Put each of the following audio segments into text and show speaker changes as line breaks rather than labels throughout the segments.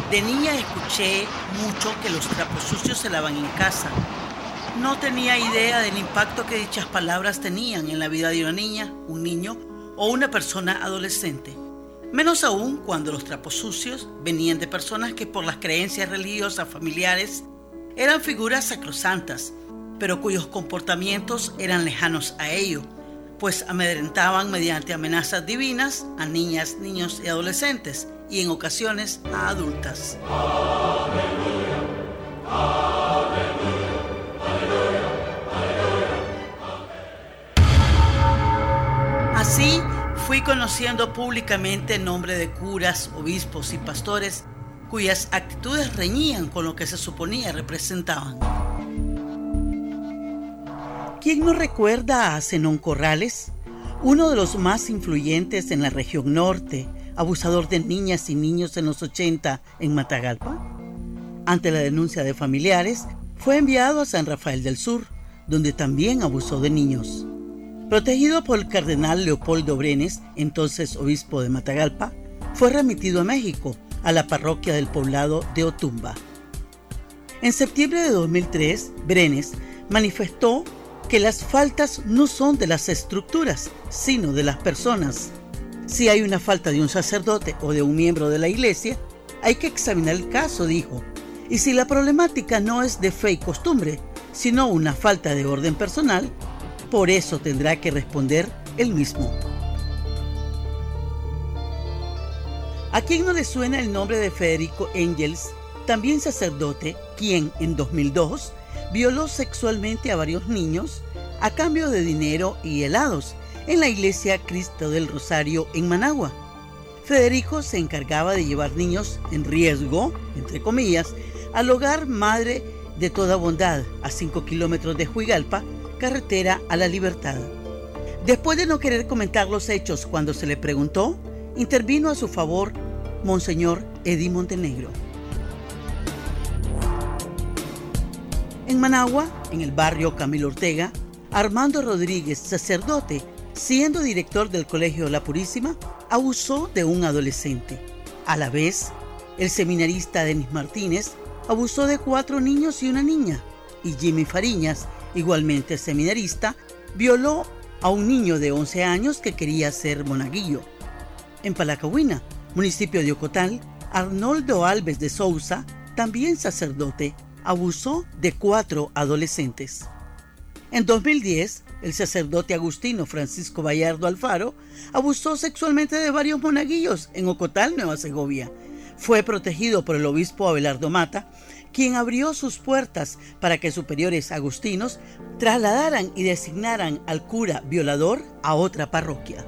De niña escuché mucho que los trapos sucios se lavan en casa. No tenía idea del impacto que dichas palabras tenían en la vida de una niña, un niño o una persona adolescente. Menos aún cuando los trapos sucios venían de personas que por las creencias religiosas familiares eran figuras sacrosantas, pero cuyos comportamientos eran lejanos a ello, pues amedrentaban mediante amenazas divinas a niñas, niños y adolescentes, y en ocasiones a adultas. Aleluya, aleluya, aleluya, aleluya. Así fui conociendo públicamente el nombre de curas, obispos y pastores cuyas actitudes reñían con lo que se suponía representaban. ¿Quién no recuerda a Zenón Corrales? Uno de los más influyentes en la región norte, abusador de niñas y niños en los 80 en Matagalpa. Ante la denuncia de familiares, fue enviado a San Rafael del Sur, donde también abusó de niños. Protegido por el cardenal Leopoldo Brenes, entonces obispo de Matagalpa, fue remitido a México, a la parroquia del poblado de Otumba. En septiembre de 2003, Brenes manifestó que las faltas no son de las estructuras, sino de las personas. Si hay una falta de un sacerdote o de un miembro de la iglesia, hay que examinar el caso, dijo. Y si la problemática no es de fe y costumbre, sino una falta de orden personal, por eso tendrá que responder él mismo. ¿A quién no le suena el nombre de Federico Engels, también sacerdote, quien en 2002 violó sexualmente a varios niños a cambio de dinero y helados en la iglesia Cristo del Rosario en Managua? Federico se encargaba de llevar niños en riesgo, entre comillas, al hogar Madre de Toda Bondad, a 5 kilómetros de Huigalpa, carretera a La Libertad. Después de no querer comentar los hechos cuando se le preguntó, intervino a su favor Monseñor Eddie Montenegro. En Managua, en el barrio Camilo Ortega, Armando Rodríguez, sacerdote, siendo director del Colegio La Purísima, abusó de un adolescente. A la vez, el seminarista Denis Martínez abusó de 4 niños y una niña, y Jimmy Fariñas, igualmente seminarista, violó a un niño de 11 años que quería ser monaguillo. En Palacahuina, municipio de Ocotal, Arnoldo Alves de Sousa, también sacerdote, abusó de 4 adolescentes. En 2010, el sacerdote agustino Francisco Vallardo Alfaro abusó sexualmente de varios monaguillos en Ocotal, Nueva Segovia. Fue protegido por el obispo Abelardo Mata, quien abrió sus puertas para que superiores agustinos trasladaran y designaran al cura violador a otra parroquia.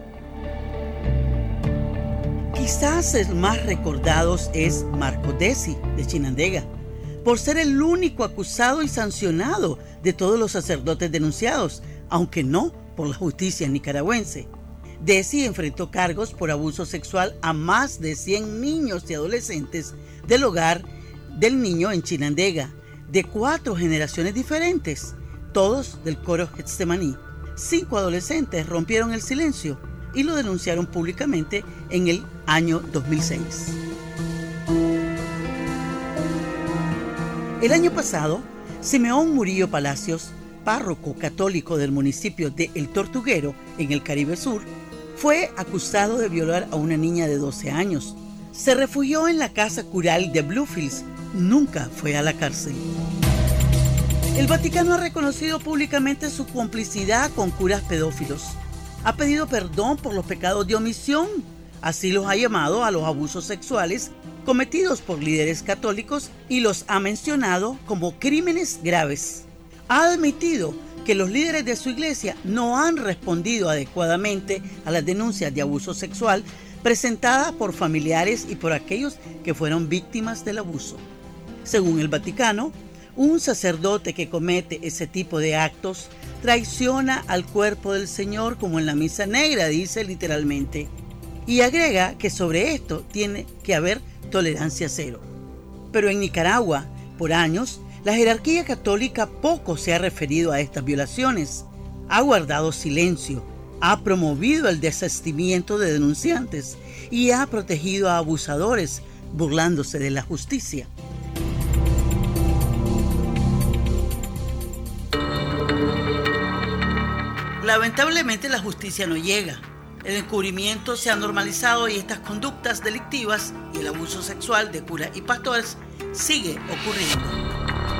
Quizás el más recordado es Marco Desi, de Chinandega, por ser el único acusado y sancionado de todos los sacerdotes denunciados, aunque no por la justicia nicaragüense. Desi enfrentó cargos por abuso sexual a más de 100 niños y adolescentes del hogar del niño en Chinandega, de 4 generaciones diferentes, todos del coro Getsemaní. 5 adolescentes rompieron el silencio y lo denunciaron públicamente en el año 2006. El año pasado, Simeón Murillo Palacios, párroco católico del municipio de El Tortuguero, en el Caribe Sur, fue acusado de violar a una niña de 12 años. Se refugió en la casa cural de Bluefields. Nunca fue a la cárcel. El Vaticano ha reconocido públicamente su complicidad con curas pedófilos. Ha pedido perdón por los pecados de omisión. Así los ha llamado a los abusos sexuales cometidos por líderes católicos y los ha mencionado como crímenes graves. Ha admitido que los líderes de su iglesia no han respondido adecuadamente a las denuncias de abuso sexual presentadas por familiares y por aquellos que fueron víctimas del abuso. Según el Vaticano, un sacerdote que comete ese tipo de actos traiciona al cuerpo del Señor, como en la misa negra, dice literalmente, y agrega que sobre esto tiene que haber tolerancia cero. Pero en Nicaragua, por años, la jerarquía católica poco se ha referido a estas violaciones, ha guardado silencio, ha promovido el desistimiento de denunciantes y ha protegido a abusadores burlándose de la justicia. Lamentablemente la justicia no llega. El encubrimiento se ha normalizado y estas conductas delictivas y el abuso sexual de curas y pastores sigue ocurriendo.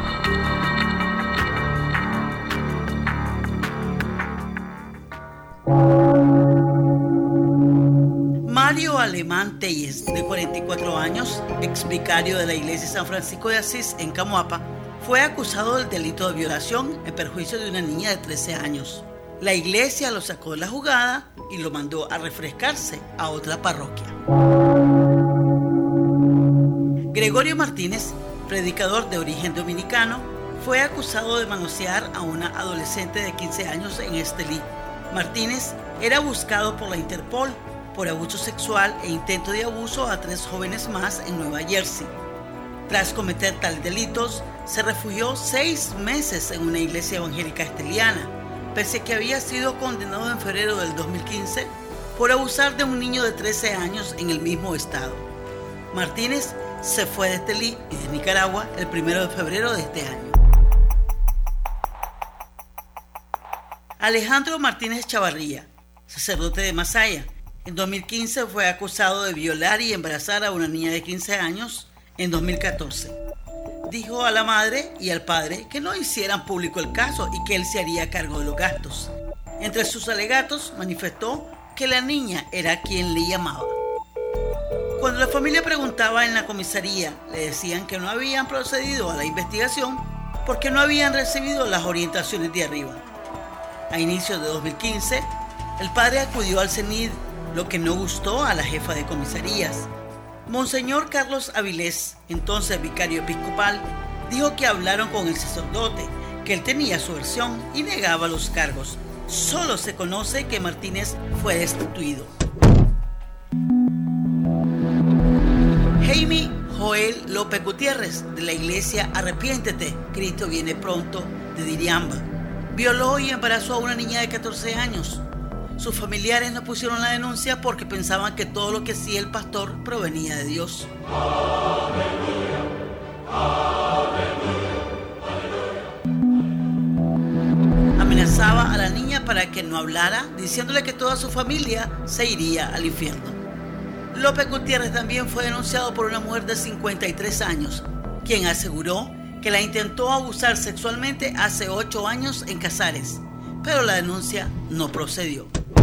Mario Alemán Telles, de 44 años, ex vicario de la iglesia San Francisco de Asís en Camoapa, fue acusado del delito de violación en perjuicio de una niña de 13 años. La iglesia lo sacó de la jugada y lo mandó a refrescarse a otra parroquia. Gregorio Martínez, predicador de origen dominicano, fue acusado de manosear a una adolescente de 15 años en Estelí. Martínez era buscado por la Interpol por abuso sexual e intento de abuso a 3 jóvenes más en Nueva Jersey. Tras cometer tales delitos, se refugió 6 meses en una iglesia evangélica esteliana, pese a que había sido condenado en febrero del 2015 por abusar de un niño de 13 años en el mismo estado. Martínez se fue de Estelí y de Nicaragua el 1 de febrero de este año. Alejandro Martínez Chavarría, sacerdote de Masaya, en 2015 fue acusado de violar y embarazar a una niña de 15 años en 2014. Dijo a la madre y al padre que no hicieran público el caso y que él se haría cargo de los gastos. Entre sus alegatos manifestó que la niña era quien le llamaba. Cuando la familia preguntaba en la comisaría, le decían que no habían procedido a la investigación porque no habían recibido las orientaciones de arriba. A inicios de 2015, el padre acudió al CENID, lo que no gustó a la jefa de comisarías. Monseñor Carlos Avilés, entonces vicario episcopal, dijo que hablaron con el sacerdote, que él tenía su versión y negaba los cargos. Solo se conoce que Martínez fue destituido. Jaime Joel López Gutiérrez, de la iglesia Arrepiéntete, Cristo viene pronto, de Diriamba, violó y embarazó a una niña de 14 años. Sus familiares no pusieron la denuncia porque pensaban que todo lo que hacía el pastor provenía de Dios. Aleluya, aleluya, aleluya. Amenazaba a la niña para que no hablara, diciéndole que toda su familia se iría al infierno. López Gutiérrez también fue denunciado por una mujer de 53 años, quien aseguró que la intentó abusar sexualmente hace 8 años en Casares, pero la denuncia no procedió.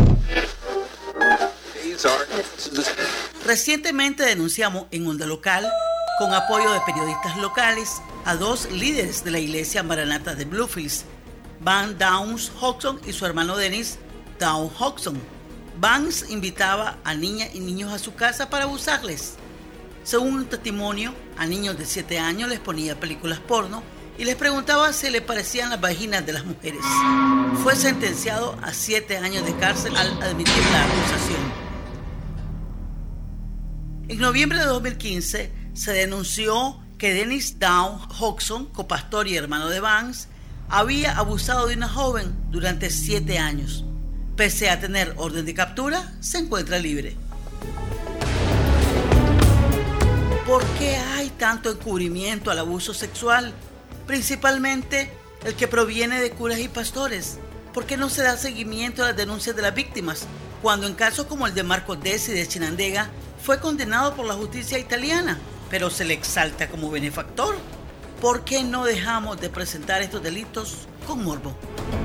Recientemente denunciamos en Onda Local, con apoyo de periodistas locales, a 2 líderes de la iglesia Maranatha de Bluefields, Van Downs Hodgson y su hermano Dennis Downs Hodgson. Vance invitaba a niñas y niños a su casa para abusarles. Según un testimonio, a niños de 7 años les ponía películas porno y les preguntaba si le parecían las vaginas de las mujeres. Fue sentenciado a 7 años de cárcel al admitir la acusación. En noviembre de 2015 se denunció que Dennis Downs Hodgson, copastor y hermano de Vance, había abusado de una joven durante 7 años. Pese a tener orden de captura, se encuentra libre. ¿Por qué hay tanto encubrimiento al abuso sexual? Principalmente el que proviene de curas y pastores. ¿Por qué no se da seguimiento a las denuncias de las víctimas? Cuando en casos como el de Marco Desi de Chinandega fue condenado por la justicia italiana, pero se le exalta como benefactor. ¿Por qué no dejamos de presentar estos delitos con morbo?